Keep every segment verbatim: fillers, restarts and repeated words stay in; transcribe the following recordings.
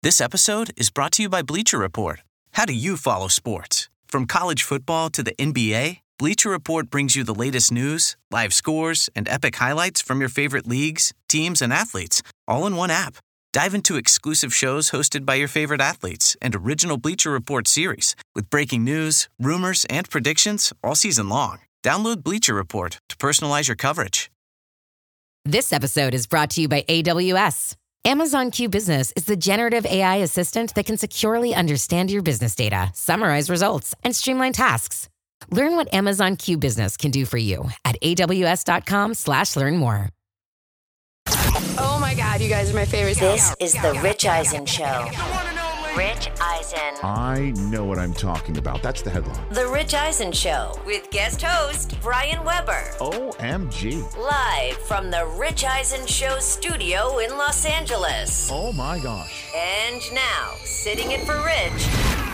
This episode is brought to you by Bleacher Report. How do you follow sports? From college football to the N B A, Bleacher Report brings you the latest news, live scores, and epic highlights from your favorite leagues, teams, and athletes, all in one app. Dive into exclusive shows hosted by your favorite athletes and original Bleacher Report series with breaking news, rumors, and predictions all season long. Download Bleacher Report to personalize your coverage. This episode is brought to you by A W S. Amazon Q Business is the generative A I assistant that can securely understand your business data, summarize results, and streamline tasks. Learn what Amazon Q Business can do for you at aws.com slash learn more. Oh my God, you guys are my favorite. This is the Rich Eisen Show. Rich Eisen. I know what I'm talking about. That's the headline. The Rich Eisen Show with guest host Brian Weber. O M G. Live from the Rich Eisen Show studio in Los Angeles. Oh my gosh. And now, sitting in for Rich,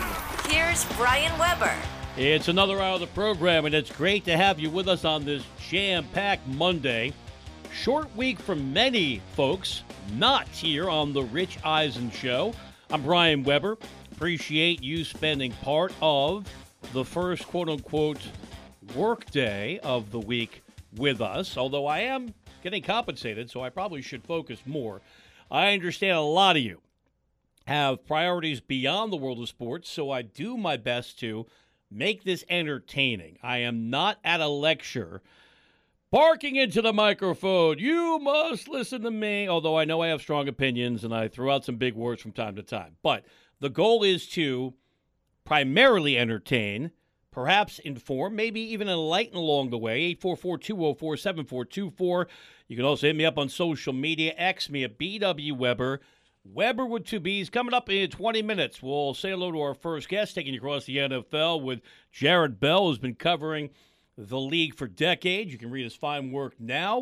here's Brian Weber. It's another hour of the program, and it's great to have you with us on this jam-packed Monday. Short week for many folks, not here on the Rich Eisen Show. I'm Brian Weber. Appreciate you spending part of the first quote-unquote work day of the week with us, although I am getting compensated, so I probably should focus more. I understand a lot of you have priorities beyond the world of sports, so I do my best to make this entertaining. I am not at a lecture barking into the microphone, you must listen to me, although I know I have strong opinions and I throw out some big words from time to time. But the goal is to primarily entertain, perhaps inform, maybe even enlighten along the way. eight four four, two oh four, seven four two four. You can also hit me up on social media. X me at B W Weber. Weber with two B's. Coming up in twenty minutes, we'll say hello to our first guest, taking you across the N F L with Jared Bell, who's been covering the league for decades. You can read his fine work now.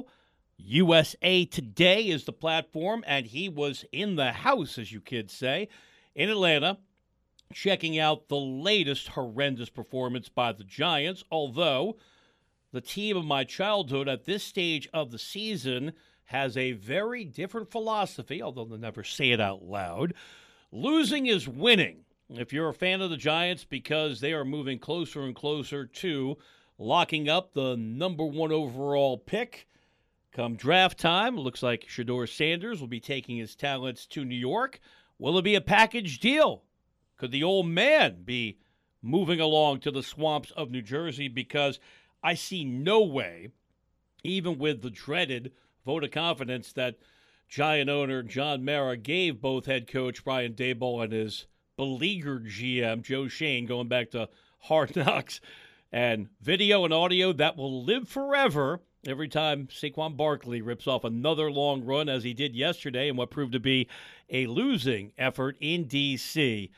U S A Today is the platform, and he was in the house, as you kids say, in Atlanta, checking out the latest horrendous performance by the Giants, although the team of my childhood at this stage of the season has a very different philosophy, although they'll never say it out loud. Losing is winning. If you're a fan of the Giants, because they are moving closer and closer to locking up the number one overall pick come draft time. It looks like Shedeur Sanders will be taking his talents to New York. Will it be a package deal? Could the old man be moving along to the swamps of New Jersey? Because I see no way, even with the dreaded vote of confidence that Giant owner John Mara gave both head coach Brian Daboll and his beleaguered G M Joe Schoen, going back to Hard Knocks, and video and audio that will live forever every time Saquon Barkley rips off another long run, as he did yesterday in what proved to be a losing effort in D C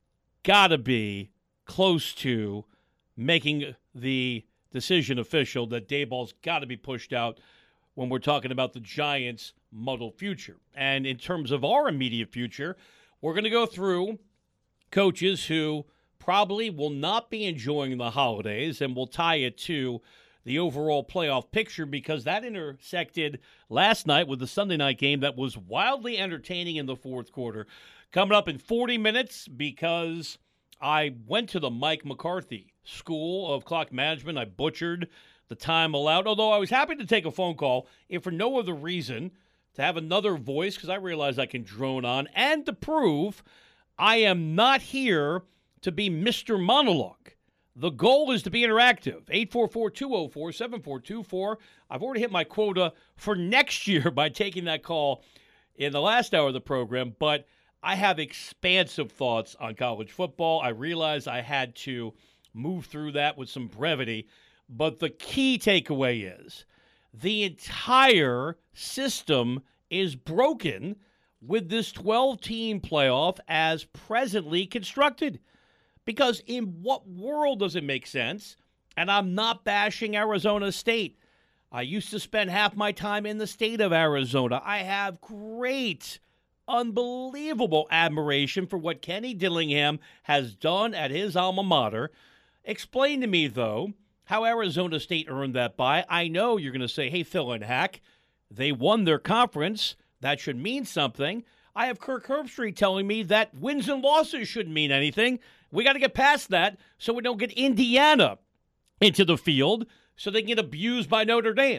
Gotta be close to making the decision official that Daboll's got to be pushed out when we're talking about the Giants' muddled future. And in terms of our immediate future, we're going to go through coaches who probably will not be enjoying the holidays, and we'll tie it to the overall playoff picture, because that intersected last night with the Sunday night game that was wildly entertaining in the fourth quarter. Coming up in forty minutes, because I went to the Mike McCarthy School of Clock Management. I butchered the time allowed, although I was happy to take a phone call, if for no other reason, to have another voice, because I realize I can drone on, and to prove I am not here to be Mister Monologue. The goal is to be interactive. eight four four, two oh four, seven four two four. I've already hit my quota for next year by taking that call in the last hour of the program, but I have expansive thoughts on college football. I realized I had to move through that with some brevity, but the key takeaway is the entire system is broken with this twelve-team playoff as presently constructed. Because in what world does it make sense? And I'm not bashing Arizona State. I used to spend half my time in the state of Arizona. I have great, unbelievable admiration for what Kenny Dillingham has done at his alma mater. Explain to me, though, how Arizona State earned that bye. I know you're going to say, hey, Phil and Hack, they won their conference. That should mean something. I have Kirk Herbstreit telling me that wins and losses shouldn't mean anything. We got to get past that so we don't get Indiana into the field so they can get abused by Notre Dame.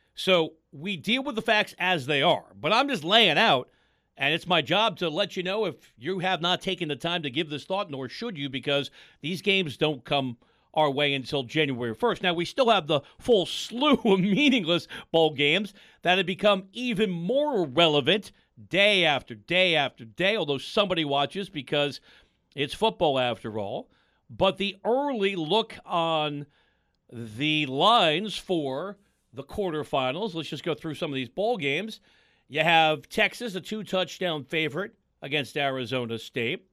So we deal with the facts as they are. But I'm just laying out, and it's my job to let you know if you have not taken the time to give this thought, nor should you, because these games don't come our way until January first. Now, we still have the full slew of meaningless bowl games that have become even more relevant day after day after day, although somebody watches because it's football after all. But the early look on the lines for the quarterfinals, let's just go through some of these bowl games. You have Texas, a two-touchdown favorite against Arizona State.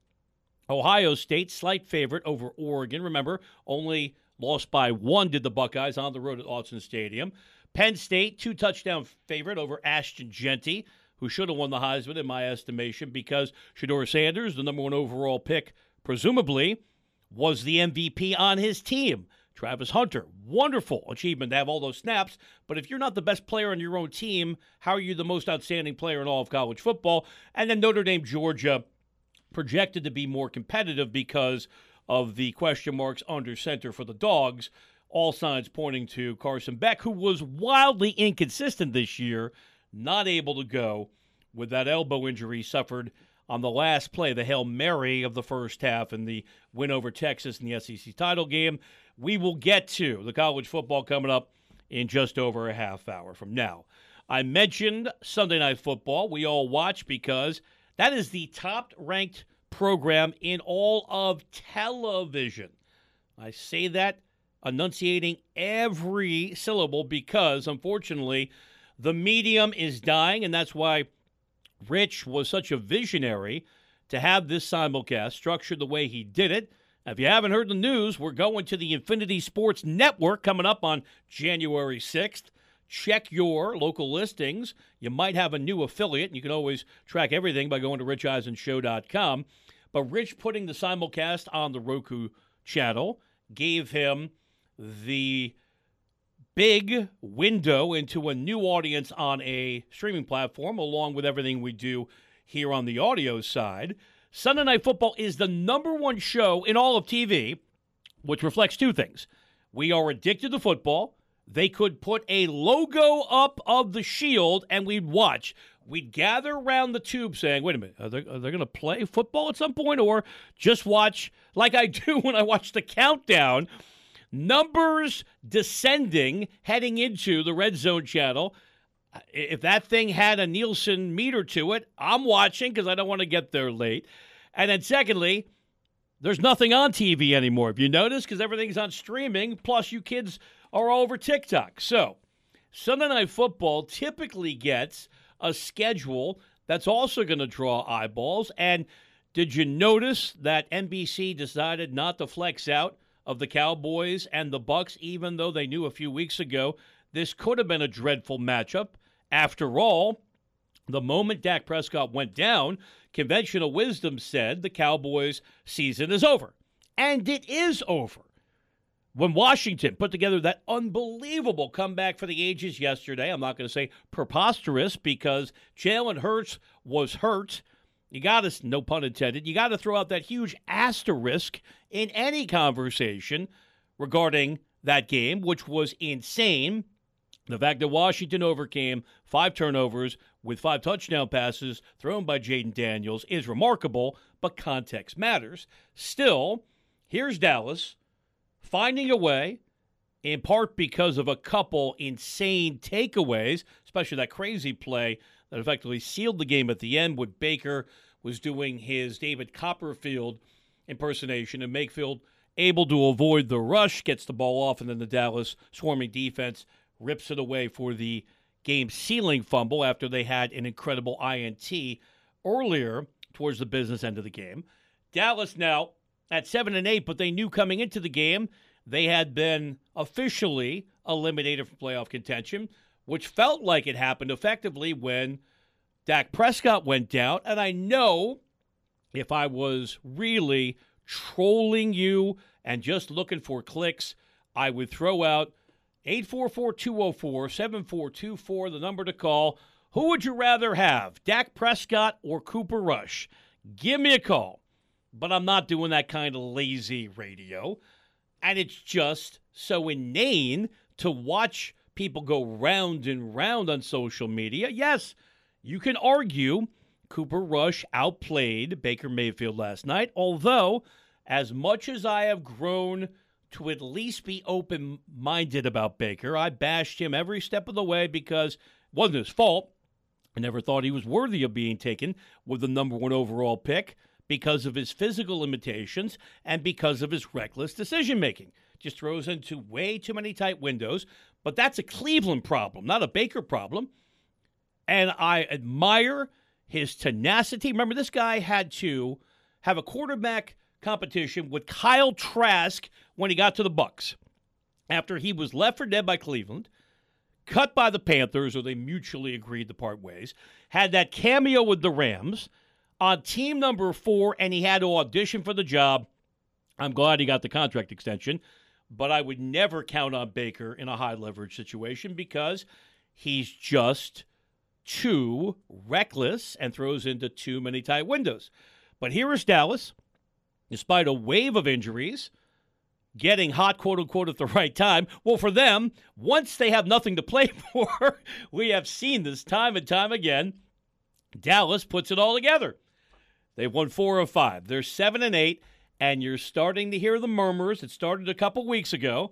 Ohio State, slight favorite over Oregon. Remember, only lost by one did the Buckeyes on the road at Autzen Stadium. Penn State, two-touchdown favorite over Ashton Genty, who should have won the Heisman in my estimation because Shedeur Sanders, the number one overall pick, presumably, was the M V P on his team. Travis Hunter, wonderful achievement to have all those snaps, but if you're not the best player on your own team, how are you the most outstanding player in all of college football? And then Notre Dame, Georgia, projected to be more competitive because of the question marks under center for the Dogs, all signs pointing to Carson Beck, who was wildly inconsistent this year, not able to go with that elbow injury suffered on the last play, the Hail Mary of the first half in the win over Texas in the S E C title game. We will get to the college football coming up in just over a half hour from now. I mentioned Sunday Night Football. We all watch because that is the top-ranked program in all of television. I say that enunciating every syllable because, unfortunately, the medium is dying, and that's why Rich was such a visionary to have this simulcast structured the way he did it. If you haven't heard the news, we're going to the Infinity Sports Network coming up on January sixth. Check your local listings. You might have a new affiliate, and you can always track everything by going to rich eisen show dot com. But Rich putting the simulcast on the Roku channel gave him the big window into a new audience on a streaming platform, along with everything we do here on the audio side. Sunday Night Football is the number one show in all of T V, which reflects two things. We are addicted to football. They could put a logo up of the Shield, and we'd watch. We'd gather around the tube saying, wait a minute, are they, are they going to play football at some point? Or just watch, like I do when I watch the countdown, numbers descending, heading into the Red Zone channel. If that thing had a Nielsen meter to it, I'm watching because I don't want to get there late. And then secondly, there's nothing on T V anymore. If you notice, because everything's on streaming, plus you kids are all over TikTok. So Sunday Night Football typically gets a schedule that's also going to draw eyeballs. And did you notice that N B C decided not to flex out of the Cowboys and the Bucs, even though they knew a few weeks ago this could have been a dreadful matchup? After all, the moment Dak Prescott went down, conventional wisdom said the Cowboys' season is over. And it is over. When Washington put together that unbelievable comeback for the ages yesterday, I'm not going to say preposterous because Jalen Hurts was hurt. You got to, no pun intended, you got to throw out that huge asterisk in any conversation regarding that game, which was insane. The fact that Washington overcame five turnovers with five touchdown passes thrown by Jaden Daniels is remarkable, but context matters. Still, here's Dallas finding a way, in part because of a couple insane takeaways, especially that crazy play that effectively sealed the game at the end when Baker was doing his David Copperfield impersonation and Mayfield able to avoid the rush, gets the ball off, and then the Dallas swarming defense rips it away for the game-sealing fumble after they had an incredible I N T earlier towards the business end of the game. Dallas now at seven and eight, but they knew coming into the game they had been officially eliminated from playoff contention, which felt like it happened effectively when Dak Prescott went down. And I know if I was really trolling you and just looking for clicks, I would throw out eight four four, two oh four, seven four two four, the number to call, Who would you rather have, Dak Prescott or Cooper Rush? Give me a call. But I'm not doing that kind of lazy radio. And it's just so inane to watch people go round and round on social media. Yes, you can argue Cooper Rush outplayed Baker Mayfield last night, although as much as I have grown to at least be open-minded about Baker, I bashed him every step of the way because it wasn't his fault. I never thought he was worthy of being taken with the number one overall pick because of his physical limitations and because of his reckless decision-making. Just throws into way too many tight windows. But that's a Cleveland problem, not a Baker problem. And I admire his tenacity. Remember, this guy had to have a quarterback competition with Kyle Trask when he got to the Bucs. After he was left for dead by Cleveland, cut by the Panthers, or they mutually agreed to part ways, had that cameo with the Rams on team number four, and he had to audition for the job. I'm glad he got the contract extension, but I would never count on Baker in a high-leverage situation because he's just too reckless and throws into too many tight windows. But here is Dallas, despite a wave of injuries, getting hot, quote-unquote, at the right time. Well, for them, once they have nothing to play for, we have seen this time and time again, Dallas puts it all together. They've won four of five. They're seven and eight, and you're starting to hear the murmurs. It started a couple weeks ago.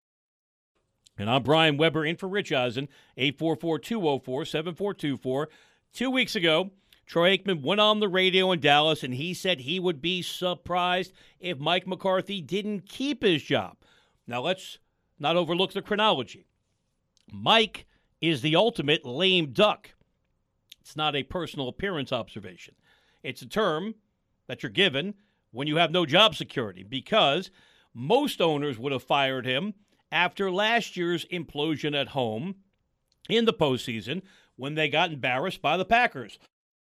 And I'm Brian Weber in for Rich Eisen, eight four four, two oh four, seven four two four. Two weeks ago, Troy Aikman went on the radio in Dallas, and he said he would be surprised if Mike McCarthy didn't keep his job. Now, let's not overlook the chronology. Mike is the ultimate lame duck. It's not a personal appearance observation. It's a term that you're given when you have no job security, because most owners would have fired him after last year's implosion at home in the postseason when they got embarrassed by the Packers.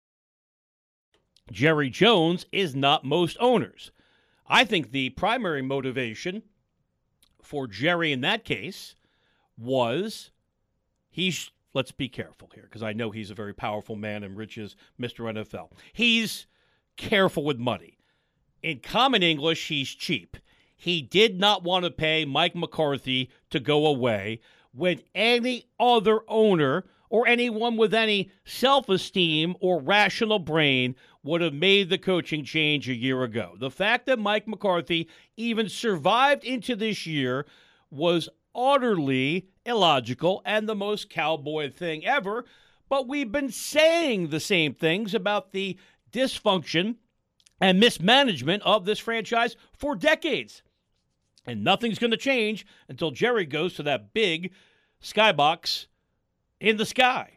Jerry Jones is not most owners. I think the primary motivation for Jerry in that case was he's, let's be careful here because I know he's a very powerful man and Rich is Mister N F L. He's careful with money. In common English, he's cheap. He did not want to pay Mike McCarthy to go away when any other owner or anyone with any self-esteem or rational brain would have made the coaching change a year ago. The fact that Mike McCarthy even survived into this year was utterly illogical and the most cowboy thing ever. But we've been saying the same things about the dysfunction and mismanagement of this franchise for decades. And nothing's going to change until Jerry goes to that big skybox in the sky.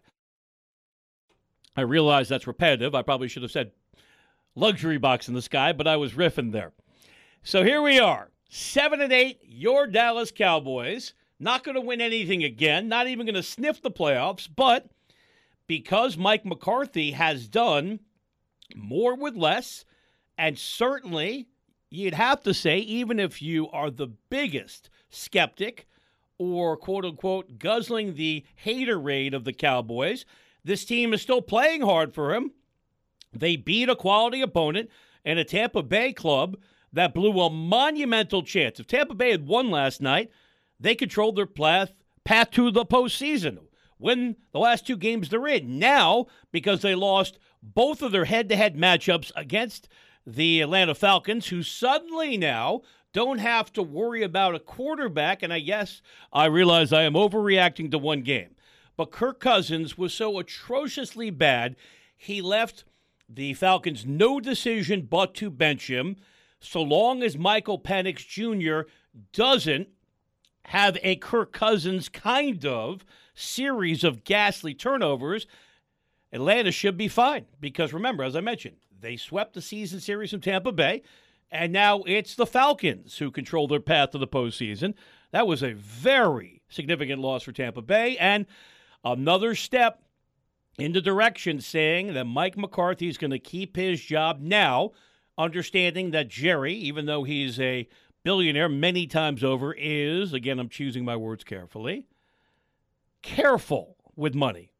I realize that's repetitive. I probably should have said luxury box in the sky, but I was riffing there. So here we are, seven and eight, your Dallas Cowboys. Not going to win anything again, not even going to sniff the playoffs, but because Mike McCarthy has done more with less, and certainly you'd have to say, even if you are the biggest skeptic or, quote-unquote, guzzling the haterade of the Cowboys, this team is still playing hard for him. They beat a quality opponent and a Tampa Bay club that blew a monumental chance. If Tampa Bay had won last night, they controlled their path, path to the postseason, win the last two games they're in. Now, because they lost both of their head-to-head matchups against the Atlanta Falcons, who suddenly now don't have to worry about a quarterback. And I guess I realize I am overreacting to one game. But Kirk Cousins was so atrociously bad, he left the Falcons no decision but to bench him. So long as Michael Penix Junior doesn't have a Kirk Cousins kind of series of ghastly turnovers, Atlanta should be fine. Because remember, as I mentioned, they swept the season series from Tampa Bay, and now it's the Falcons who control their path to the postseason. That was a very significant loss for Tampa Bay, and another step in the direction saying that Mike McCarthy is going to keep his job now, understanding that Jerry, even though he's a billionaire many times over, is, again, I'm choosing my words carefully, careful with money.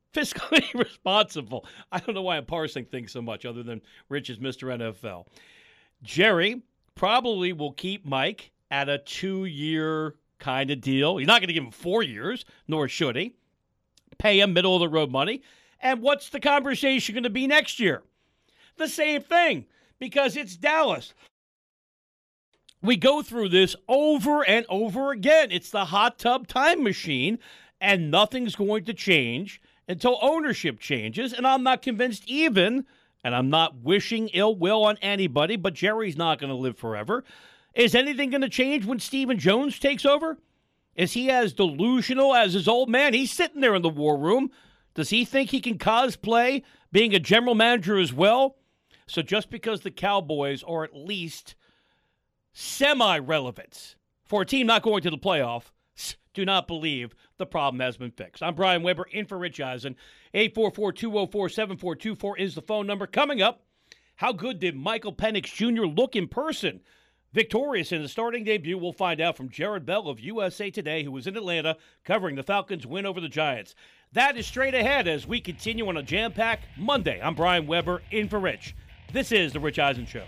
fiscally responsible. I don't know why I'm parsing things so much other than Rich is Mister N F L. Jerry probably will keep Mike at a two-year kind of deal. He's not going to give him four years, nor should he. Pay him middle-of-the-road money. And what's the conversation going to be next year? The same thing, because it's Dallas. We go through this over and over again. It's the hot tub time machine, and nothing's going to change until ownership changes. And I'm not convinced even, and I'm not wishing ill will on anybody, but Jerry's not going to live forever. Is anything going to change when Stephen Jones takes over? Is he as delusional as his old man? He's sitting there in the war room. Does he think he can cosplay being a general manager as well? So just because the Cowboys are at least semi-relevant for a team not going to the playoff, do not believe the problem has been fixed. I'm Brian Weber, in for Rich Eisen. eight four four, two oh four, seven four two four is the phone number. Coming up, how good did Michael Penix Junior look in person? Victorious in the starting debut, we'll find out from Jared Bell of U S A Today, who was in Atlanta covering the Falcons' win over the Giants. That is straight ahead as we continue on a jam-packed Monday. I'm Brian Weber, in for Rich. This is The Rich Eisen Show.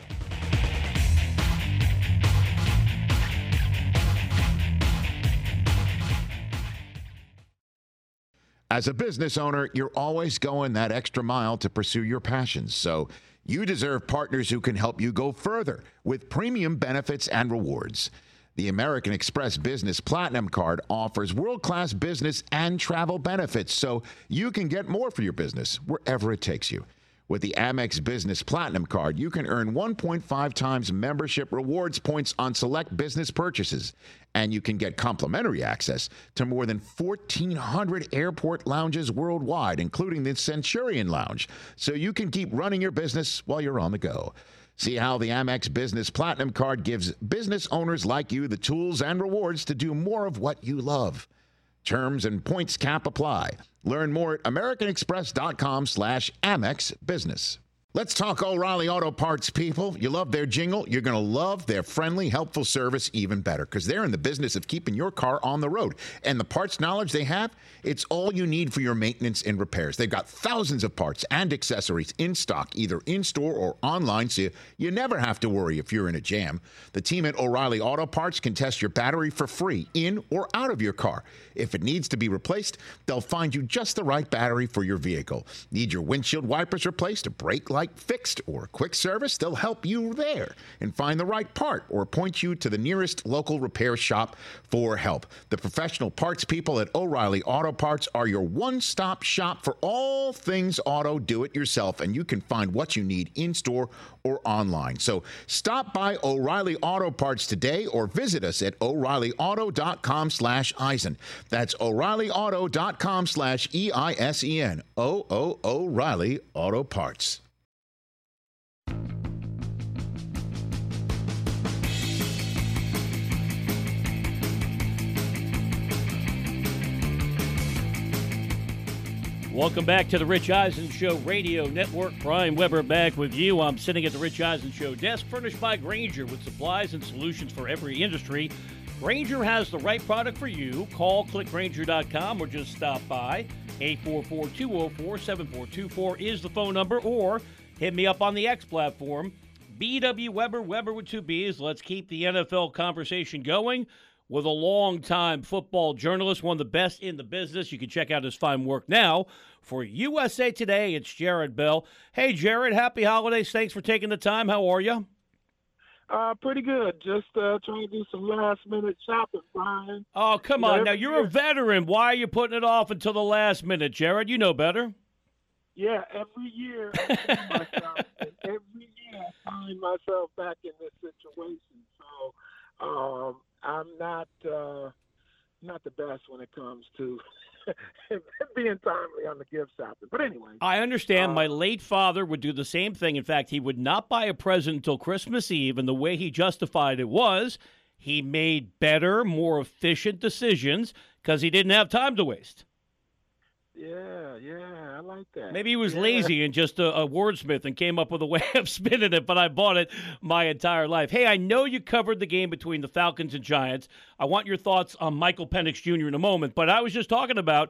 As a business owner, you're always going that extra mile to pursue your passions. So you deserve partners who can help you go further with premium benefits and rewards. The American Express Business Platinum Card offers world-class business and travel benefits so you can get more for your business wherever it takes you. With the Amex Business Platinum Card, you can earn one point five times membership rewards points on select business purchases, and you can get complimentary access to more than fourteen hundred airport lounges worldwide, including the Centurion Lounge, so you can keep running your business while you're on the go. See how the Amex Business Platinum Card gives business owners like you the tools and rewards to do more of what you love. Terms and points cap apply. Learn more at americanexpress.com slash Amex Business. Let's talk O'Reilly Auto Parts, people. You love their jingle. You're going to love their friendly, helpful service even better because they're in the business of keeping your car on the road. And the parts knowledge they have, it's all you need for your maintenance and repairs. They've got thousands of parts and accessories in stock, either in-store or online, so you, you never have to worry if you're in a jam. The team at O'Reilly Auto Parts can test your battery for free in or out of your car. If it needs to be replaced, they'll find you just the right battery for your vehicle. Need your windshield wipers replaced, a brake light fixed, or quick service? They'll help you there and find the right part or point you to the nearest local repair shop for help. The professional parts people at O'Reilly Auto Parts are your one-stop shop for all things auto do-it-yourself, and you can find what you need in-store or online. So stop by O'Reilly Auto Parts today or visit us at O'Reillyauto.com slash Eisen. That's O'Reillyauto.com slash E I S E N. O O O'Reilly Auto Parts. Welcome back to the Rich Eisen Show Radio Network. Brian Weber back with you. I'm sitting at the Rich Eisen Show desk, furnished by Grainger with supplies and solutions for every industry. Grainger has the right product for you. Call click grainger dot com or just stop by. eight four four, two oh four, seven four two four is the phone number, or hit me up on the X platform. B W Weber, Weber with two B's. Let's keep the N F L conversation going with a longtime football journalist, one of the best in the business. You can check out his fine work now for U S A Today. It's Jared Bell. Hey, Jared, happy holidays. Thanks for taking the time. How are you? Uh, pretty good. Just uh, trying to do some last-minute shopping, Brian. Oh, come you know, on. Now, you're year. a veteran. Why are you putting it off until the last minute, Jared? You know better. Yeah, every year I find myself, and every year I find myself back in this situation. So um, I'm not uh, not the best when it comes to being timely on the gift shopping. But anyway. I understand. Uh, My late father would do the same thing. In fact, he would not buy a present until Christmas Eve, and the way he justified it was he made better, more efficient decisions because he didn't have time to waste. Yeah, yeah, I like that. Maybe he was yeah. lazy and just a, a wordsmith and came up with a way of spinning it, but I bought it my entire life. Hey, I know you covered the game between the Falcons and Giants. I want your thoughts on Michael Penix Junior in a moment, but I was just talking about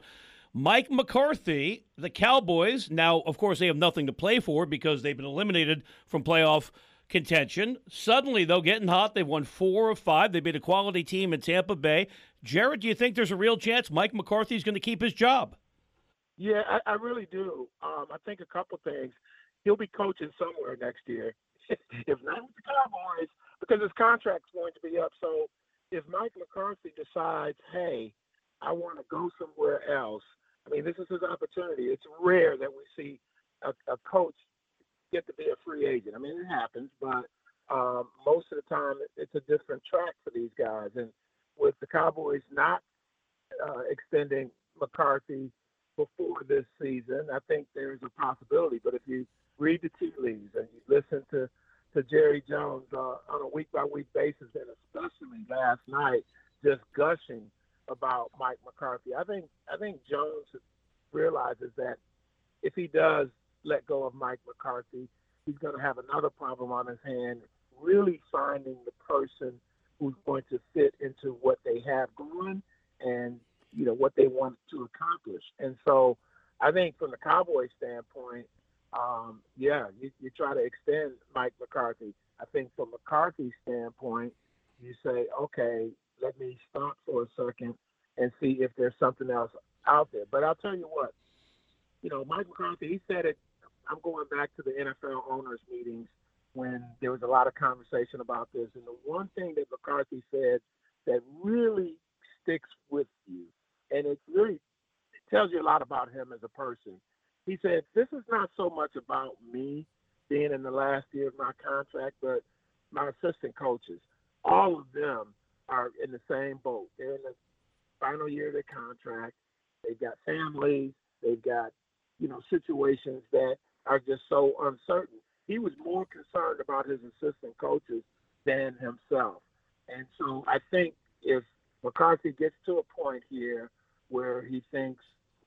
Mike McCarthy, the Cowboys, now, of course, they have nothing to play for because they've been eliminated from playoff contention. Suddenly, though, getting hot. They've won four of five. They beat a quality team in Tampa Bay. Jared, do you think there's a real chance Mike McCarthy is going to keep his job? Yeah, I, I really do. Um, I think a couple things. He'll be coaching somewhere next year, if not with the Cowboys, because his contract's going to be up. So if Mike McCarthy decides, hey, I want to go somewhere else, I mean, this is his opportunity. It's rare that we see a, a coach get to be a free agent. I mean, it happens, but um, most of the time it's a different track for these guys. And with the Cowboys not uh, extending McCarthy before this season, I think there's a possibility. But if you read the tea leaves and you listen to, to Jerry Jones uh, on a week-by-week basis, and especially last night, just gushing about Mike McCarthy, I think I think Jones realizes that if he does let go of Mike McCarthy, he's going to have another problem on his hand, really finding the person who's going to fit into what they have going and, you know, what they want to accomplish. And so I think from the Cowboys standpoint, um, yeah, you, you try to extend Mike McCarthy. I think from McCarthy's standpoint, you say, okay, let me stop for a second and see if there's something else out there. But I'll tell you what, you know, Mike McCarthy, he said it, I'm going back to the N F L owners meetings when there was a lot of conversation about this. And the one thing that McCarthy said that really sticks with you, and it really it tells you a lot about him as a person. He said, this is not so much about me being in the last year of my contract, but my assistant coaches. All of them are in the same boat. They're in the final year of their contract. They've got families. They've got, you know, situations that are just so uncertain. He was more concerned about his assistant coaches than himself. And so I think if McCarthy gets to a point here where he thinks,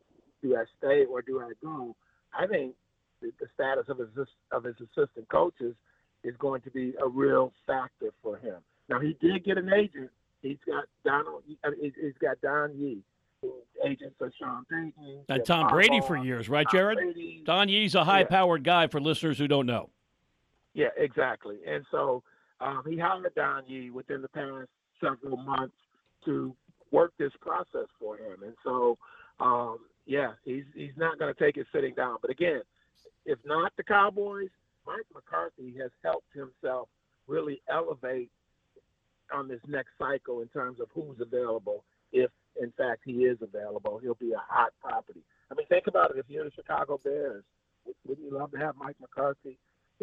do I stay or do I go, I think the, the status of his, of his assistant coaches is going to be a real factor for him. Now, he did get an agent. He's got Donald. He's got Don Yee, who's agent for Sean Payton. And Tom Brady for years, right, Jared? Don Yee's a high-powered guy for listeners who don't know. Yeah, exactly. And so um, he hired Don Yee within the past several months to work this process for him. And so, um, yeah, he's he's not going to take it sitting down. But again, if not the Cowboys, Mike McCarthy has helped himself really elevate on this next cycle in terms of who's available. If, in fact, he is available, he'll be a hot property. I mean, think about it. If you're the Chicago Bears, wouldn't you love to have Mike McCarthy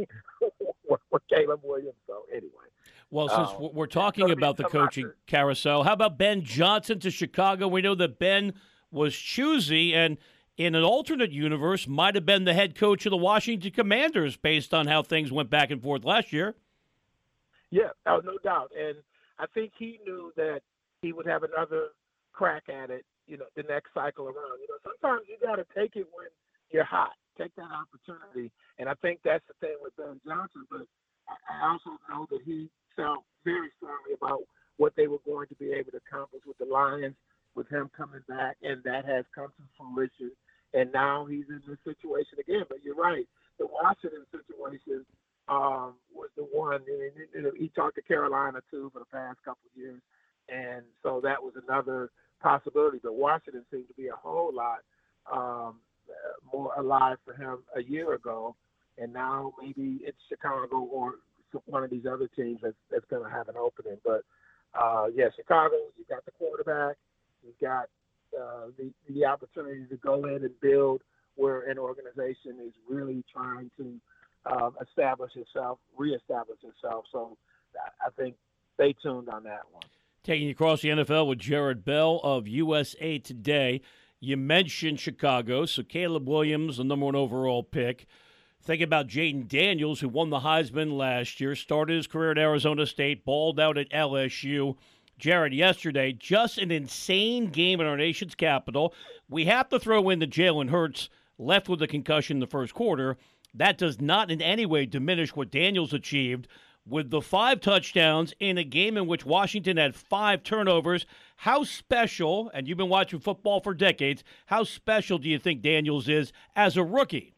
with Caleb Williams? So anyway. Well, since um, we're talking about the coaching carousel, how about Ben Johnson to Chicago? We know that Ben was choosy and in an alternate universe might have been the head coach of the Washington Commanders based on how things went back and forth last year. Yeah, oh, no doubt. And I think he knew that he would have another crack at it, you know, the next cycle around. You know, sometimes you got to take it when you're hot. Take that opportunity. And I think that's the thing with Ben Johnson. But I also know that he felt very strongly about what they were going to be able to accomplish with the Lions, with him coming back, and that has come to fruition. And now he's in this situation again. But you're right. The Washington situation um, was the one. You know, he talked to Carolina, too, for the past couple of years. And so that was another possibility. But Washington seemed to be a whole lot um, more alive for him a year ago. And now maybe it's Chicago or one of these other teams that's, that's going to have an opening. But, uh, yeah, Chicago, you've got the quarterback. You've got uh, the, the opportunity to go in and build where an organization is really trying to um, establish itself, reestablish itself. So I think stay tuned on that one. Taking you across the N F L with Jared Bell of U S A Today. You mentioned Chicago, so Caleb Williams, the number one overall pick. Think about Jaden Daniels, who won the Heisman last year, started his career at Arizona State, balled out at L S U. Jared, yesterday, just an insane game in our nation's capital. We have to throw in the Jalen Hurts left with a concussion in the first quarter. That does not in any way diminish what Daniels achieved. with the five touchdowns in a game in which Washington had five turnovers. How special, and you've been watching football for decades, how special do you think Daniels is as a rookie?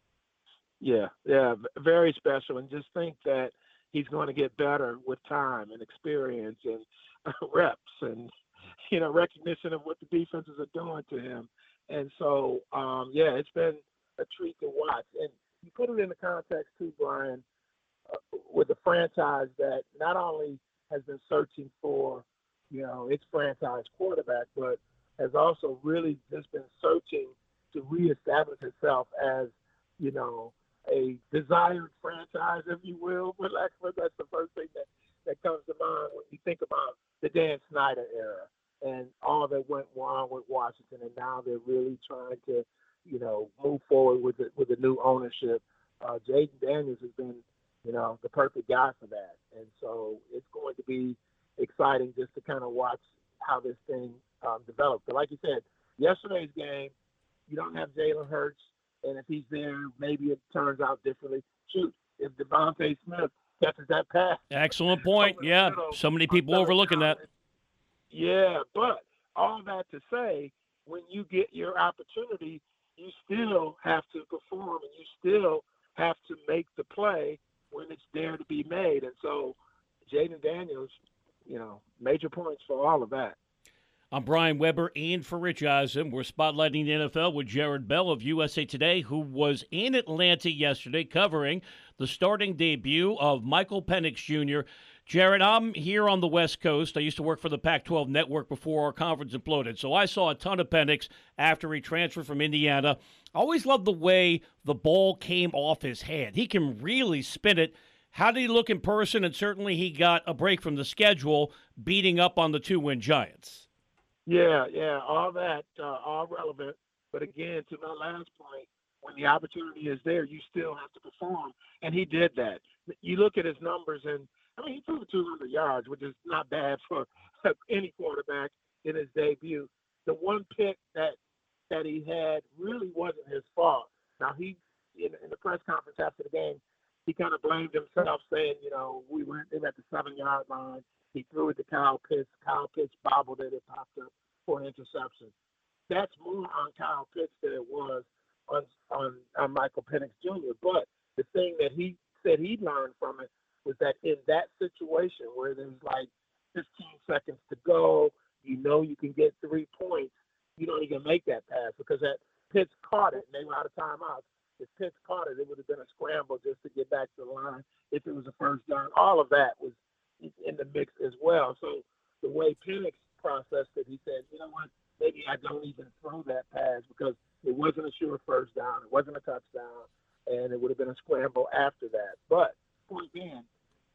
Yeah, yeah, very special. And just think that he's going to get better with time and experience and reps and, you know, recognition of what the defenses are doing to him. And so, um, yeah, it's been a treat to watch. And you put it in the context, too, Brian, uh, with a franchise that not only has been searching for, you know, its franchise quarterback, but has also really just been searching to reestablish itself as, you know, a desired franchise, if you will. But that's the first thing that, that comes to mind when you think about the Dan Snyder era and all that went wrong with Washington, and now they're really trying to, you know, move forward with the, with the new ownership. Uh, Jaden Daniels has been, you know, the perfect guy for that, and so it's going to be exciting just to kind of watch how this thing um, develops. But like you said, yesterday's game, you don't have Jalen Hurts, and if he's there, maybe it turns out differently. Shoot, if Devontae Smith catches that pass. Excellent point. Yeah, middle, so many people overlooking that. Yeah, but all that to say, when you get your opportunity, you still have to perform, and you still have to make the play when it's there to be made. And so Jaden Daniels, you know, major points for all of that. I'm Brian Weber, in for Rich Eisen. We're spotlighting the N F L with Jared Bell of U S A Today, who was in Atlanta yesterday covering the starting debut of Michael Penix Junior Jared, I'm here on the West Coast. I used to work for the Pac twelve network before our conference imploded, so I saw a ton of Penix after he transferred from Indiana. I always loved the way the ball came off his head. He can really spin it. How did he look in person? And certainly he got a break from the schedule, beating up on the two-win Giants. Yeah, yeah, all that, uh, all relevant. But again, to my last point, when the opportunity is there, you still have to perform. And he did that. You look at his numbers, and, I mean, he threw two hundred yards, which is not bad for any quarterback in his debut. The one pick that that he had really wasn't his fault. Now, he, in, in the press conference after the game, he kind of blamed himself, saying, you know, we were they were at the seven-yard line. He threw it to Kyle Pitts. Kyle Pitts bobbled it. It popped up for an interception. That's more on Kyle Pitts than it was on, on, on Michael Penix Junior But the thing that he said he learned from it was that in that situation where there's like fifteen seconds to go, you know you can get three points, you don't even make that pass because that Pitts caught it and they were out of timeouts. If Pitts caught it, it would have been a scramble just to get back to the line if it was a first down. All of that was in the mix as well. So the way Penix processed it, he said, you know what, maybe I don't even throw that pass because it wasn't a sure first down, it wasn't a touchdown, and it would have been a scramble after that. But point being,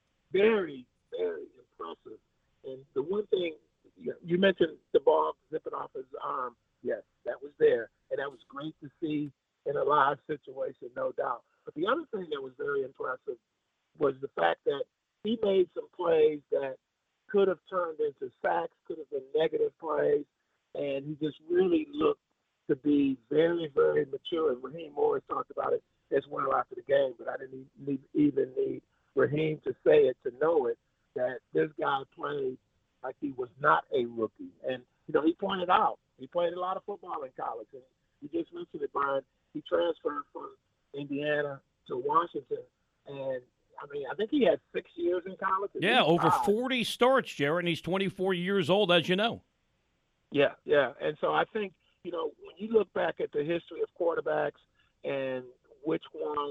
very, very impressive. And the one thing, you mentioned the ball zipping off his arm. Yes, that was there, and that was great to see in a live situation, no doubt. But the other thing that was very impressive was the fact that he made some plays that could have turned into sacks, could have been negative plays, and he just really looked to be very, very mature. And Raheem Morris talked about it as well after the game, but I didn't need, even need Raheem to say it to know it, that this guy played like he was not a rookie. And, you know, he pointed out, he played a lot of football in college. And you just mentioned it, Brian. He transferred from Indiana to Washington, and I mean, I think he had six years in college. Yeah, over five. forty starts, Jared, and he's twenty-four years old, as you know. Yeah, yeah. And so I think, you know, when you look back at the history of quarterbacks and which ones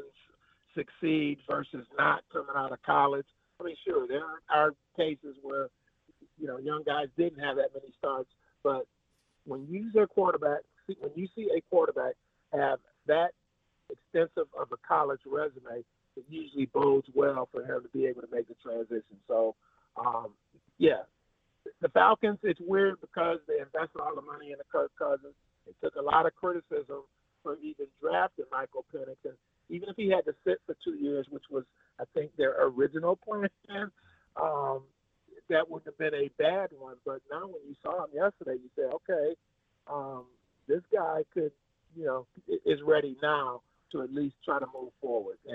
succeed versus not coming out of college, I mean, sure, there are cases where, you know, young guys didn't have that many starts. But when you see a quarterback, when you see a quarterback have that extensive of a college resume, it usually bodes well for him to be able to make the transition. So, um, yeah, the Falcons, it's weird because they invested all the money into Kirk Cousins. It took a lot of criticism for even drafting Michael Penix. And even if he had to sit for two years, which was, I think, their original plan, um, that wouldn't have been a bad one. But now when you saw him yesterday, you say, okay, um, this guy could, you know, is ready now to at least try to move forward. And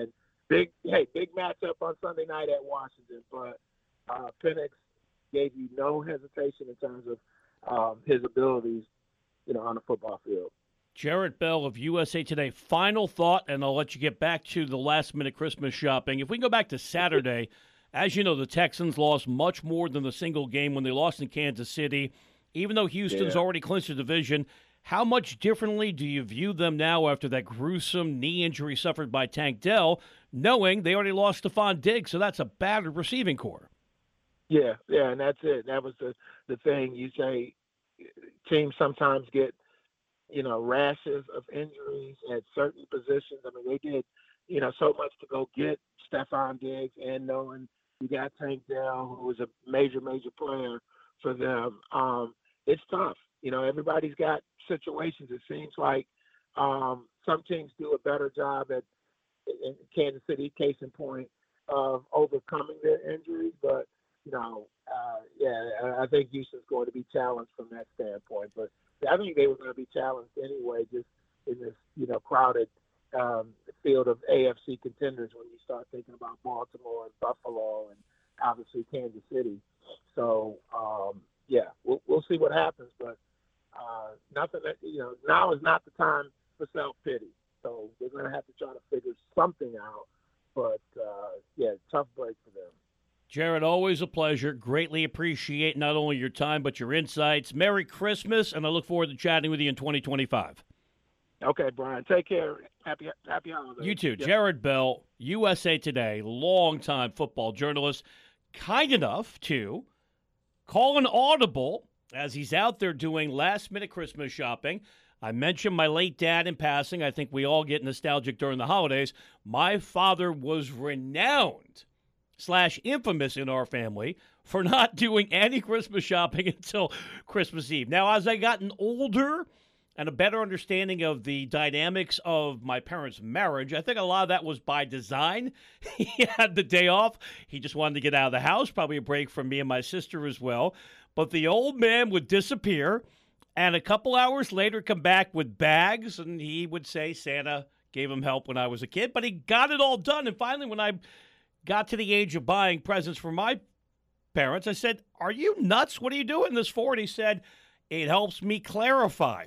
big, hey, big matchup on Sunday night at Washington, but uh, Penix gave you no hesitation in terms of um, his abilities, you know, on the football field. Jarrett Bell of U S A Today. Final thought, and I'll let you get back to the last-minute Christmas shopping. If we go back to Saturday, as you know, the Texans lost much more than the single game when they lost in Kansas City. Even though Houston's yeah. already clinched the division, how much differently do you view them now after that gruesome knee injury suffered by Tank Dell, knowing they already lost Stephon Diggs, so that's a battered receiving core? Yeah, yeah, and that's it. That was the, the thing. You say teams sometimes get, you know, rashes of injuries at certain positions. I mean, they did, you know, so much to go get Stephon Diggs, and knowing you got Tank Dell, who was a major, major player for them. Um, it's tough. You know, everybody's got situations. It seems like um, some teams do a better job at, in Kansas City, case in point, of overcoming their injuries, but you know, uh, yeah, I think Houston's going to be challenged from that standpoint. But I think they were going to be challenged anyway, just in this, you know, crowded um, field of A F C contenders when you start thinking about Baltimore and Buffalo and obviously Kansas City. So, um, yeah, we'll, we'll see what happens. But uh, nothing that, you know, now is not the time for self-pity. So they're going to have to try to figure something out. But, uh, yeah, tough break for them. Jarrett, always a pleasure. Greatly appreciate not only your time, but your insights. Merry Christmas, and I look forward to chatting with you in twenty twenty-five. Okay, Brian. Take care. Happy happy holidays. You too. Yep. Jarrett Bell, U S A Today, longtime football journalist, kind enough to call an audible as he's out there doing last-minute Christmas shopping. I mentioned my late dad in passing. I think we all get nostalgic during the holidays. My father was renowned slash infamous in our family for not doing any Christmas shopping until Christmas Eve. Now, as I gotten older and a better understanding of the dynamics of my parents' marriage, I think a lot of that was by design. He had the day off. He just wanted to get out of the house, probably a break from me and my sister as well. But the old man would disappear, and a couple hours later come back with bags, and he would say Santa gave him help when I was a kid. But he got it all done, and finally when I got to the age of buying presents for my parents, I said, "Are you nuts? What are you doing this for?" And he said, "It helps me clarify.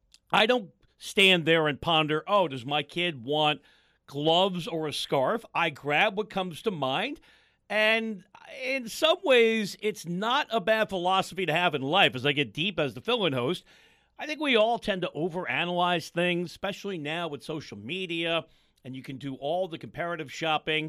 I don't stand there and ponder, oh, does my kid want gloves or a scarf? I grab what comes to mind." And in some ways, it's not a bad philosophy to have in life. As I get deep as the fill-in host, I think we all tend to overanalyze things, especially now with social media, and you can do all the comparative shopping.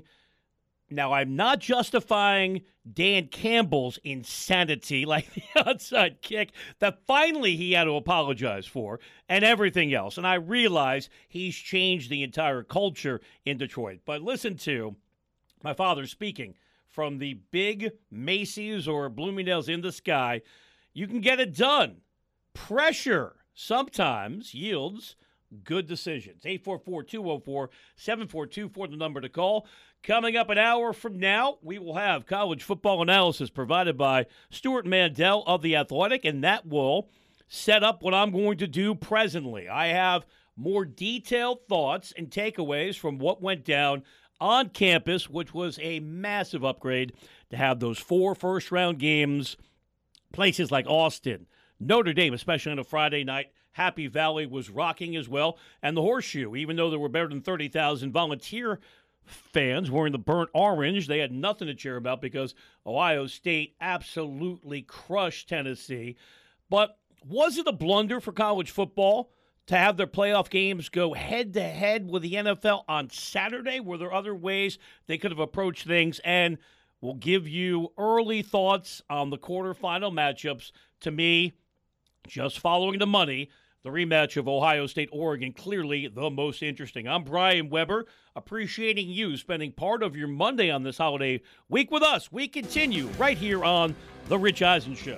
Now, I'm not justifying Dan Campbell's insanity, like the onside kick that finally he had to apologize for, and everything else. And I realize he's changed the entire culture in Detroit. But listen to my father speaking from the big Macy's or Bloomingdale's in the sky. You can get it done. Pressure sometimes yields good decisions. eight four four, two oh four, seven four two four, the number to call. Coming up an hour from now, we will have college football analysis provided by Stuart Mandel of The Athletic, and that will set up what I'm going to do presently. I have more detailed thoughts and takeaways from what went down on campus, which was a massive upgrade to have those four first-round games, places like Austin, Notre Dame, especially on a Friday night. Happy Valley was rocking as well, and the Horseshoe, even though there were better than thirty thousand volunteer fans wearing the burnt orange, they had nothing to cheer about because Ohio State absolutely crushed Tennessee. But was it a blunder for college football to have their playoff games go head-to-head with the N F L on Saturday? Were there other ways they could have approached things? And we'll give you early thoughts on the quarterfinal matchups. To me, just following the money, the rematch of Ohio State-Oregon, clearly the most interesting. I'm Brian Weber, appreciating you spending part of your Monday on this holiday week with us. We continue right here on The Rich Eisen Show.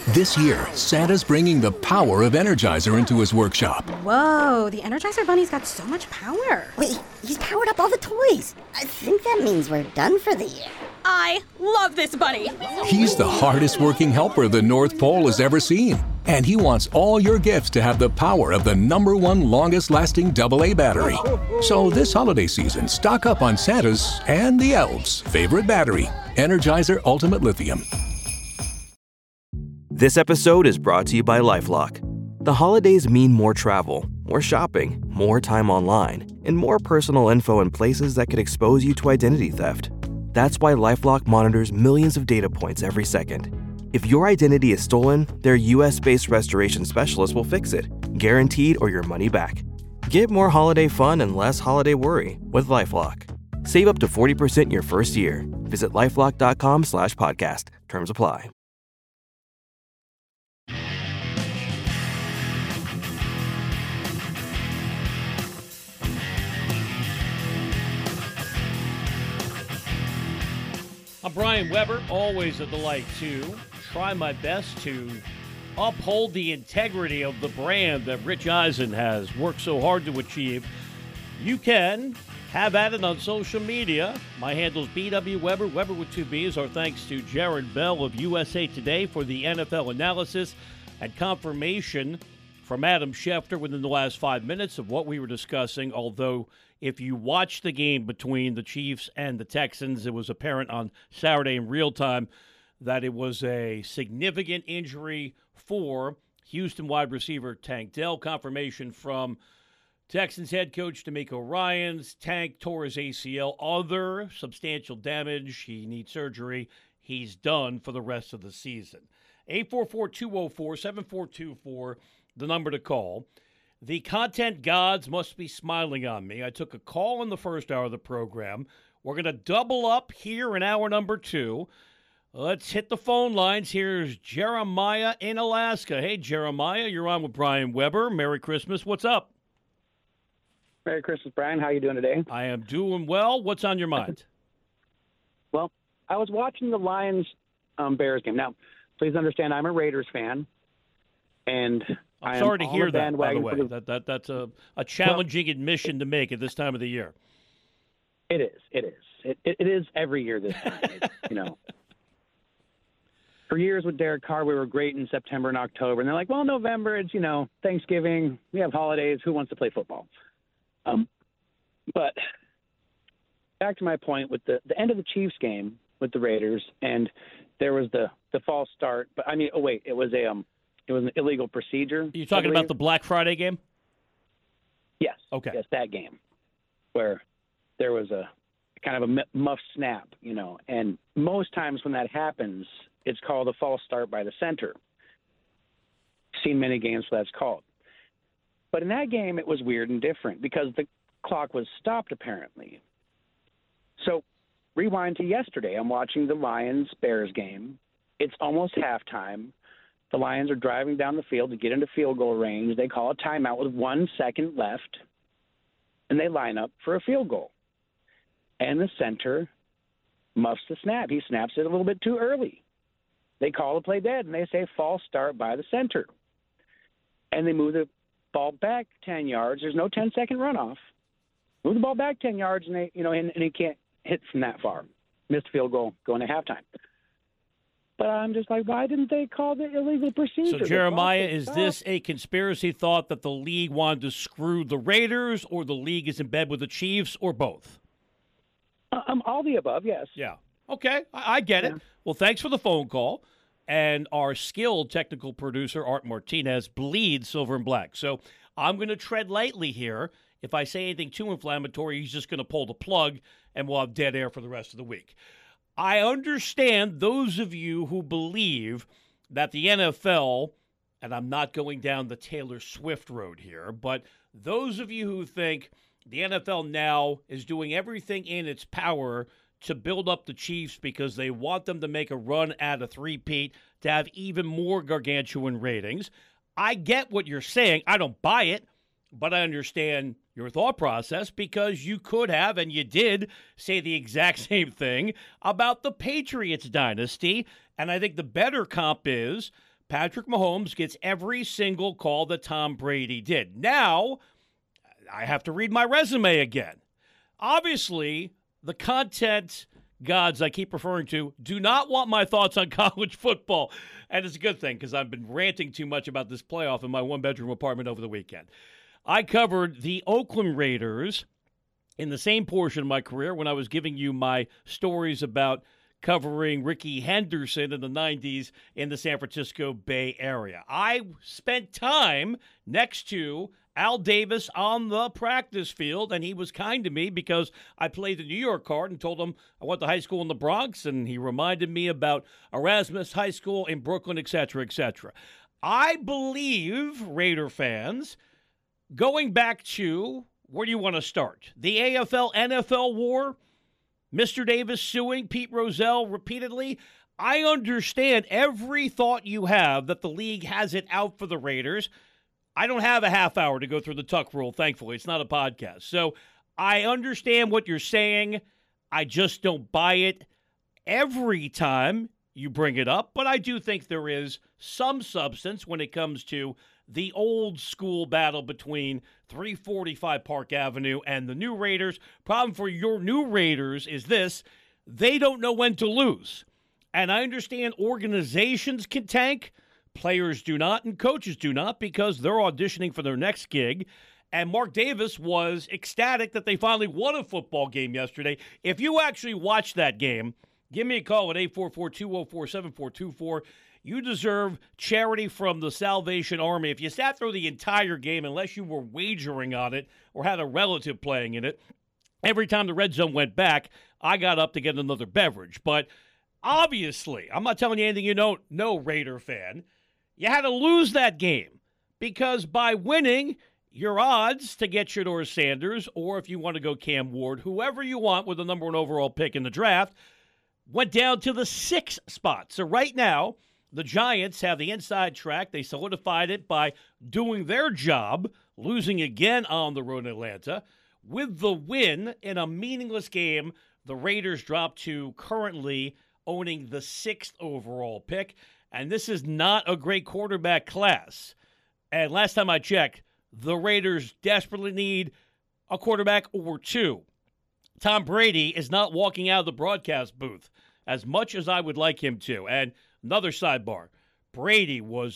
This year, Santa's bringing the power of Energizer into his workshop. Whoa, the Energizer Bunny's got so much power. Wait, he's powered up all the toys. I think that means we're done for the year. I love this bunny. He's the hardest working helper the North Pole has ever seen. And he wants all your gifts to have the power of the number one longest lasting double A battery. So this holiday season, stock up on Santa's and the elves' favorite battery, Energizer Ultimate Lithium. This episode is brought to you by LifeLock. The holidays mean more travel, more shopping, more time online, and more personal info in places that could expose you to identity theft. That's why LifeLock monitors millions of data points every second. If your identity is stolen, their U S based restoration specialist will fix it, guaranteed or your money back. Get more holiday fun and less holiday worry with LifeLock. Save up to forty percent your first year. Visit LifeLock.com slash podcast. Terms apply. I'm Brian Weber, always a delight to try my best to uphold the integrity of the brand that Rich Eisen has worked so hard to achieve. You can have at it on social media. My handle's B W Weber, Weber with two B's. Our thanks to Jared Bell of U S A Today for the N F L analysis and confirmation from Adam Schefter within the last five minutes of what we were discussing, although if you watch the game between the Chiefs and the Texans, it was apparent on Saturday in real time that it was a significant injury for Houston wide receiver Tank Dell. Confirmation from Texans head coach D'Amico Ryans. Tank tore his A C L. Other substantial damage. He needs surgery. He's done for the rest of the season. eight four four, two oh four, seven four two four, the number to call. The content gods must be smiling on me. I took a call in the first hour of the program. We're going to double up here in hour number two. Let's hit the phone lines. Here's Jeremiah in Alaska. Hey, Jeremiah, you're on with Brian Weber. Merry Christmas. What's up? Merry Christmas, Brian. How are you doing today? I am doing well. What's on your mind? Well, I was watching the Lions um, Bears game. Now, please understand, I'm a Raiders fan, and I'm sorry to hear that, by the way. The... That, that, that's a, a challenging well, admission to make at this time of the year. It is. It is. It, it, it is every year this time. It, you know, for years with Derek Carr, we were great in September and October. And they're like, well, November, it's, you know, Thanksgiving. We have holidays. Who wants to play football? Um, but back to my point with the, the end of the Chiefs game with the Raiders, and there was the, the false start. But, I mean, oh, wait, it was a um, – it was an illegal procedure. Are you talking about the Black Friday game? Yes. Okay. Yes, that game where there was a kind of a muff snap, you know, and most times when that happens, it's called a false start by the center. Seen many games where that's called. But in that game, it was weird and different because the clock was stopped, apparently. So rewind to yesterday. I'm watching the Lions-Bears game. It's almost halftime. The Lions are driving down the field to get into field goal range. They call a timeout with one second left, and they line up for a field goal. And the center muffs the snap. He snaps it a little bit too early. They call the play dead, and they say false start by the center. And they move the ball back ten yards. There's no ten-second runoff. Move the ball back ten yards, and they, you know, and, and he can't hit from that far. Missed field goal going to halftime. But I'm just like, why didn't they call the illegal procedure? So, Jeremiah, is this a conspiracy thought that the league wanted to screw the Raiders, or the league is in bed with the Chiefs, or both? Um, all the above, yes. Yeah. Okay, I, I get yeah. it. Well, thanks for the phone call. And our skilled technical producer, Art Martinez, bleeds silver and black. So I'm going to tread lightly here. If I say anything too inflammatory, he's just going to pull the plug, and we'll have dead air for the rest of the week. I understand those of you who believe that the N F L, and I'm not going down the Taylor Swift road here, but those of you who think the N F L now is doing everything in its power to build up the Chiefs because they want them to make a run at a three-peat to have even more gargantuan ratings. I get what you're saying. I don't buy it, but I understand your thought process because you could have, and you did, say the exact same thing about the Patriots dynasty. And I think the better comp is Patrick Mahomes gets every single call that Tom Brady did. Now, I have to read my resume again. Obviously, the content gods I keep referring to do not want my thoughts on college football. And it's a good thing because I've been ranting too much about this playoff in my one-bedroom apartment over the weekend. I covered the Oakland Raiders in the same portion of my career when I was giving you my stories about covering Rickey Henderson in the nineties in the San Francisco Bay Area. I spent time next to Al Davis on the practice field, and he was kind to me because I played the New York card and told him I went to high school in the Bronx, and he reminded me about Erasmus High School in Brooklyn, et cetera, et cetera. I believe, Raider fans, going back to, where do you want to start? The A F L N F L war? Mister Davis suing Pete Rozelle repeatedly? I understand every thought you have that the league has it out for the Raiders. I don't have a half hour to go through the Tuck rule, thankfully. It's not a podcast. So I understand what you're saying. I just don't buy it every time you bring it up. But I do think there is some substance when it comes to the old school battle between three forty-five Park Avenue and the new Raiders. Problem for your new Raiders is this: they don't know when to lose. And I understand organizations can tank. Players do not, and coaches do not, because they're auditioning for their next gig. And Mark Davis was ecstatic that they finally won a football game yesterday. If you actually watched that game, give me a call at eight four four, two oh four, seven four two four. You deserve charity from the Salvation Army. If you sat through the entire game, unless you were wagering on it or had a relative playing in it, every time the red zone went back, I got up to get another beverage. But obviously, I'm not telling you anything you don't know, Raider fan. You had to lose that game because by winning, your odds to get Shedeur Sanders, or if you want to go Cam Ward, whoever you want with the number one overall pick in the draft, went down to the sixth spot. So right now, the Giants have the inside track. They solidified it by doing their job, losing again on the road in Atlanta. With the win in a meaningless game, the Raiders drop to currently owning the sixth overall pick. And this is not a great quarterback class. And last time I checked, the Raiders desperately need a quarterback or two. Tom Brady is not walking out of the broadcast booth as much as I would like him to. And another sidebar, Brady was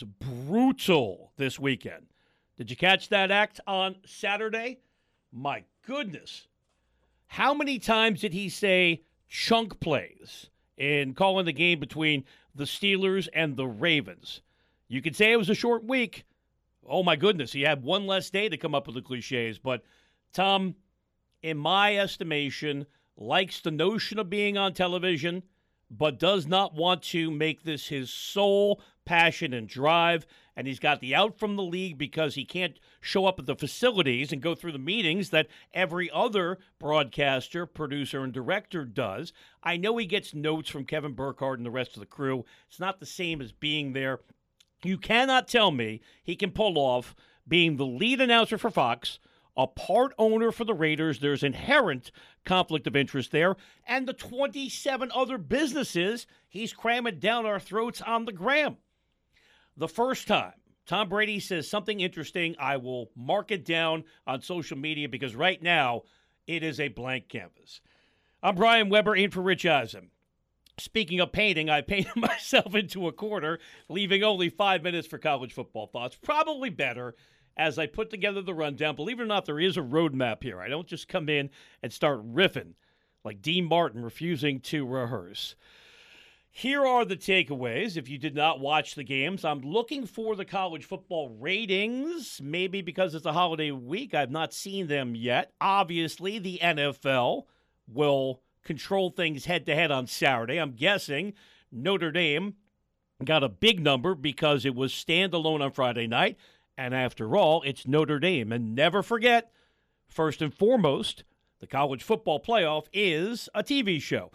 brutal this weekend. Did you catch that act on Saturday? My goodness. How many times did he say chunk plays in calling the game between the Steelers and the Ravens? You could say it was a short week. Oh, my goodness, he had one less day to come up with the cliches. But Tom, in my estimation, likes the notion of being on television, but does not want to make this his sole passion and drive. And he's got the out from the league because he can't show up at the facilities and go through the meetings that every other broadcaster, producer, and director does. I know he gets notes from Kevin Burkhardt and the rest of the crew. It's not the same as being there. You cannot tell me he can pull off being the lead announcer for Fox, a part owner for the Raiders. There's inherent conflict of interest there. And the twenty-seven other businesses he's cramming down our throats on the gram. The first time Tom Brady says something interesting, I will mark it down on social media because right now it is a blank canvas. I'm Brian Weber in for Rich Eisen. Speaking of painting, I painted myself into a corner, leaving only five minutes for college football thoughts. Probably better as I put together the rundown. Believe it or not, there is a roadmap here. I don't just come in and start riffing like Dean Martin refusing to rehearse. Here are the takeaways. If you did not watch the games, I'm looking for the college football ratings. Maybe because it's a holiday week, I've not seen them yet. Obviously, the N F L will control things head-to-head on Saturday. I'm guessing Notre Dame got a big number because it was standalone on Friday night. And after all, it's Notre Dame. And never forget, first and foremost, the college football playoff is a T V show.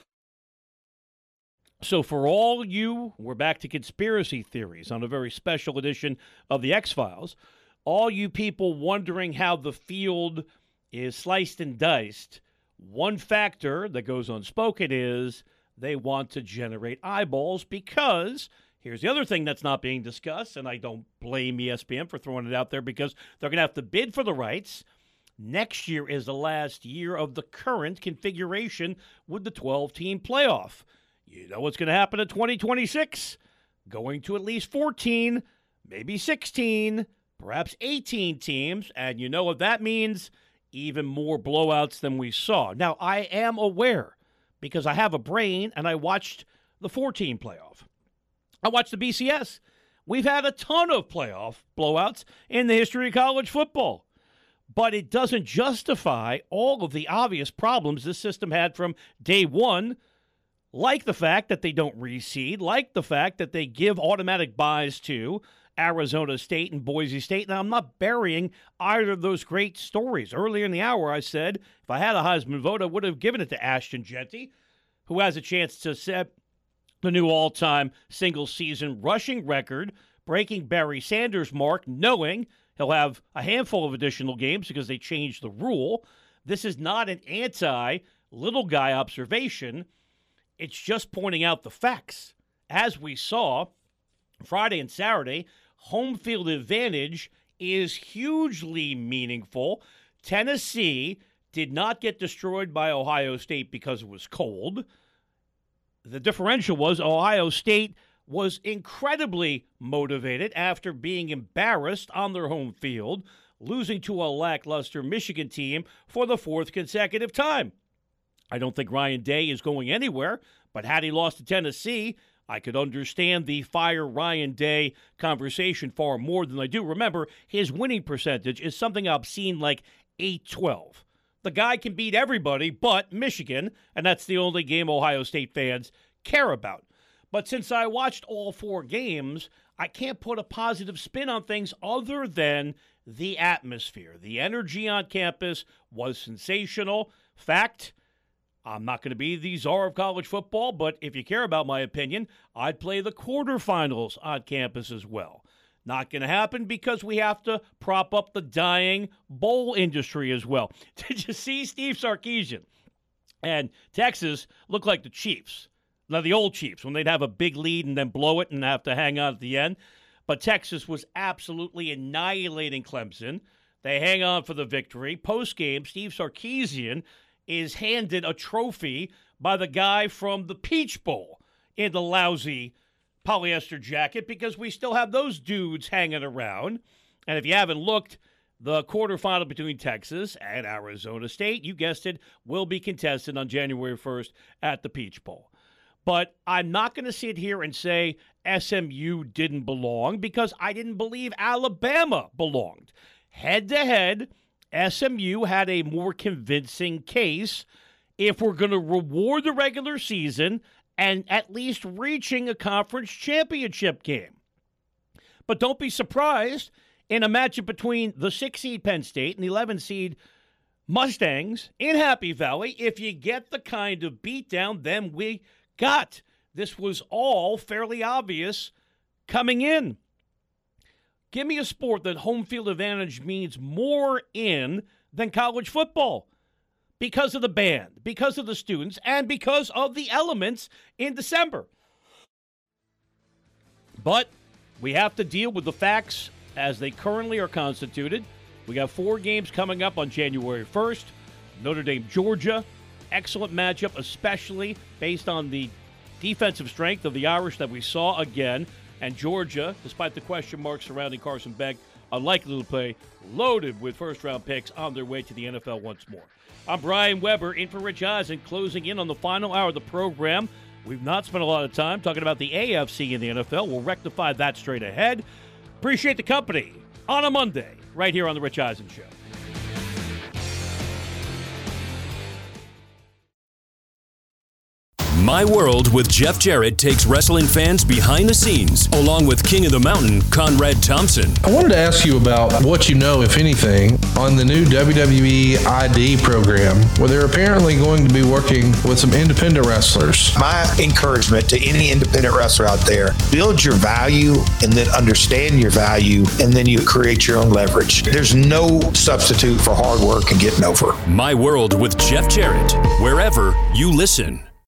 So for all you, we're back to conspiracy theories on a very special edition of the X-Files, all you people wondering how the field is sliced and diced, one factor that goes unspoken is they want to generate eyeballs because Here's the other thing that's not being discussed, and I don't blame E S P N for throwing it out there because they're going to have to bid for the rights. Next year is the last year of the current configuration with the twelve-team playoff. You know what's going to happen in twenty twenty-six? Going to at least fourteen, maybe sixteen, perhaps eighteen teams, and you know what that means? Even more blowouts than we saw. Now, I am aware because I have a brain and I watched the four-team playoff. I watched the B C S. We've had a ton of playoff blowouts in the history of college football. But it doesn't justify all of the obvious problems this system had from day one, like the fact that they don't reseed, like the fact that they give automatic buys to Arizona State and Boise State. Now, I'm not burying either of those great stories. Earlier in the hour, I said if I had a Heisman vote, I would have given it to Ashton Jeanty, who has a chance to set the new all-time single-season rushing record, breaking Barry Sanders' mark, knowing he'll have a handful of additional games because they changed the rule. This is not an anti-little guy observation. It's just pointing out the facts. As we saw Friday and Saturday, home field advantage is hugely meaningful. Tennessee did not get destroyed by Ohio State because it was cold. The differential was Ohio State was incredibly motivated after being embarrassed on their home field, losing to a lackluster Michigan team for the fourth consecutive time. I don't think Ryan Day is going anywhere, but had he lost to Tennessee, I could understand the fire Ryan Day conversation far more than I do. Remember, his winning percentage is something obscene like eight twelve. The guy can beat everybody but Michigan, and that's the only game Ohio State fans care about. But since I watched all four games, I can't put a positive spin on things other than the atmosphere. The energy on campus was sensational. Fact, I'm not going to be the czar of college football, but if you care about my opinion, I'd play the quarterfinals on campus as well. Not going to happen because we have to prop up the dying bowl industry as well. Did you see Steve Sarkisian and Texas look like the Chiefs? Now, the old Chiefs, when they'd have a big lead and then blow it and have to hang on at the end. But Texas was absolutely annihilating Clemson. They hang on for the victory. Post-game, Steve Sarkisian is handed a trophy by the guy from the Peach Bowl in the lousy polyester jacket because we still have those dudes hanging around. And if you haven't looked, the quarterfinal between Texas and Arizona State, you guessed it, will be contested on January first at the Peach Bowl. But I'm not going to sit here and say S M U didn't belong because I didn't believe Alabama belonged. Head-to-head, S M U had a more convincing case if we're going to reward the regular season and at least reaching a conference championship game. But don't be surprised in a matchup between the six-seed Penn State and the eleven-seed Mustangs in Happy Valley if you get the kind of beatdown then we got. This was all fairly obvious coming in. Give me a sport that home field advantage means more in than college football because of the band, because of the students, and because of the elements in December. But we have to deal with the facts as they currently are constituted. We got four games coming up on January first. Notre Dame, Georgia. Excellent matchup, especially based on the defensive strength of the Irish that we saw again. And Georgia, despite the question marks surrounding Carson Beck, unlikely to play, loaded with first-round picks on their way to the N F L once more. I'm Brian Weber, in for Rich Eisen, closing in on the final hour of the program. We've not spent a lot of time talking about the A F C in the N F L. We'll rectify that straight ahead. Appreciate the company on a Monday, right here on The Rich Eisen Show. My World with Jeff Jarrett takes wrestling fans behind the scenes, along with King of the Mountain, Conrad Thompson. I wanted to ask you about what you know, if anything, on the new W W E I D program, where they're apparently going to be working with some independent wrestlers. My encouragement to any independent wrestler out there, build your value and then understand your value, and then you create your own leverage. There's no substitute for hard work and getting over. My World with Jeff Jarrett, wherever you listen.